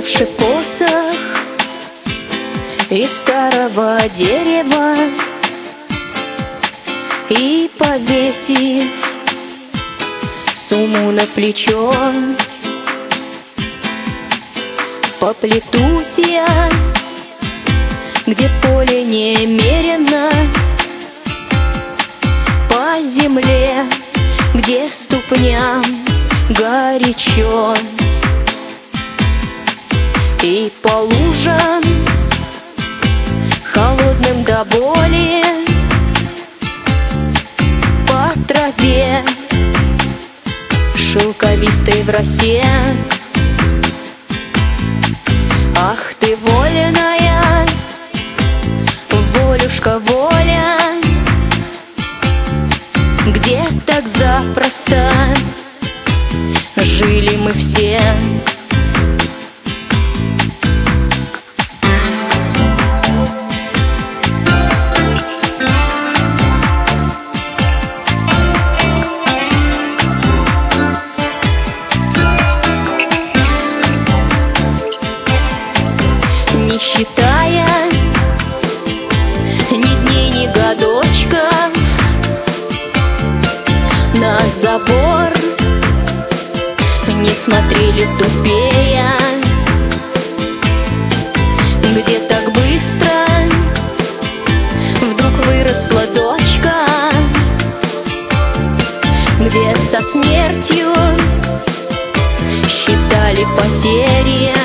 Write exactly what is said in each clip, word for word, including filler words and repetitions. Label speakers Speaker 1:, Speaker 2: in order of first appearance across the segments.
Speaker 1: взявши посох из старого дерева и повесив сумму на плечо, поплетусь я, где поле немерено, по земле, где ступням горячо, и по лужам холодным до боли, по траве шелковистой в росе. Ах ты, вольная, волюшка, воля, где так запросто жили мы все. Не считая ни дней, ни годочков, на забор не смотрели тупея, где так быстро вдруг выросла дочка, где со смертью считали потери.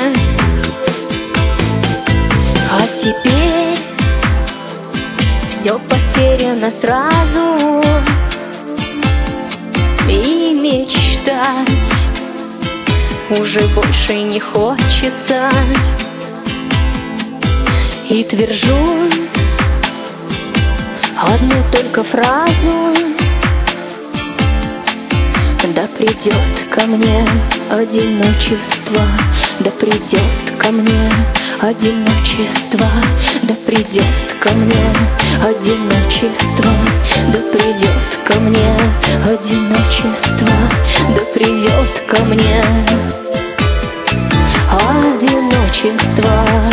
Speaker 1: А теперь все потеряно сразу, и мечтать уже больше не хочется. И твержу одну только фразу: да придет ко мне одиночество, да придет ко мне одиночество, да придет ко мне одиночество, да придет ко мне одиночество, да придет ко мне одиночество.